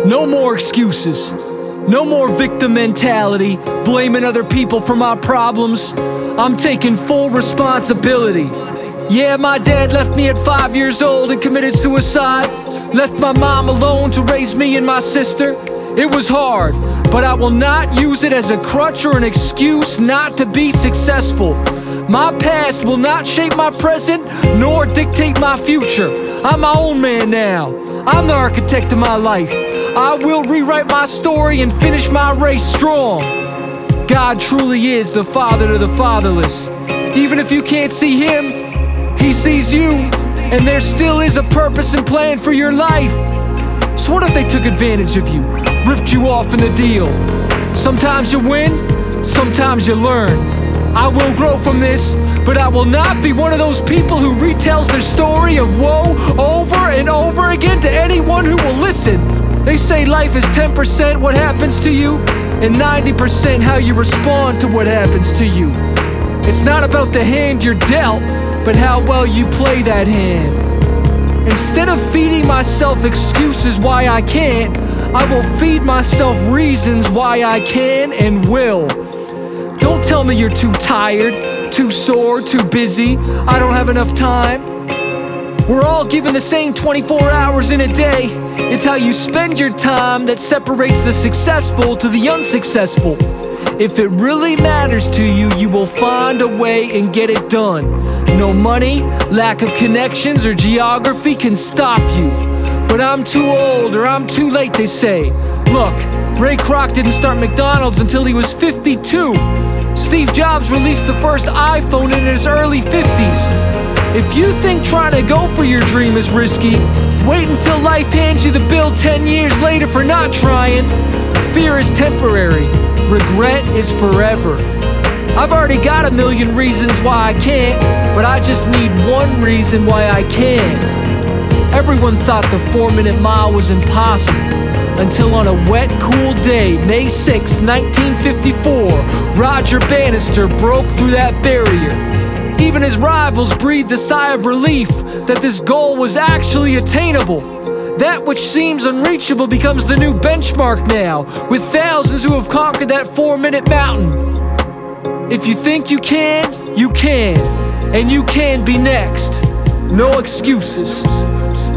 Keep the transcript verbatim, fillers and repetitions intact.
No more excuses. No more victim mentality, blaming other people for my problems. I'm taking full responsibility. Yeah, my dad left me at five years old and committed suicide. Left my mom alone to raise me and my sister. It was hard, but I will not use it as a crutch or an excuse not to be successful. My past will not shape my present, nor dictate my future. I'm my own man now. I'm the architect of my life. I will rewrite my story and finish my race strong. God truly is the father to the fatherless. Even if you can't see him, he sees you. And there still is a purpose and plan for your life. So what if they took advantage of you, ripped you off in the deal? Sometimes you win, sometimes you learn. I will grow from this, but I will not be one of those people who retells their story of woe over and over again to anyone who will listen. They say life is ten percent what happens to you and ninety percent how you respond to what happens to you. It's not about the hand you're dealt, but how well you play that hand. Instead of feeding myself excuses why I can't, I will feed myself reasons why I can and will. Don't tell me you're too tired, too sore, too busy, I don't have enough time. We're all given the same twenty-four hours in a day. It's how you spend your time that separates the successful to the unsuccessful. If it really matters to you, you will find a way and get it done. No money, lack of connections, or geography can stop you. But I'm too old, or I'm too late, they say. Look, Ray Kroc didn't start McDonald's until he was fifty-two. Steve Jobs released the first iPhone in his early fifties. If you think trying to go for your dream is risky, wait until life hands you the bill ten years later for not trying. Fear is temporary, regret is forever. I've already got a million reasons why I can't, but I just need one reason why I can. Everyone thought the four-minute mile was impossible, until on a wet, cool day, May sixth, nineteen fifty-four, Roger Bannister broke through that barrier. Even his rivals breathed a sigh of relief that this goal was actually attainable. That which seems unreachable becomes the new benchmark now, with thousands who have conquered that four-minute mountain. If you think you can, you can, and you can be next. No excuses.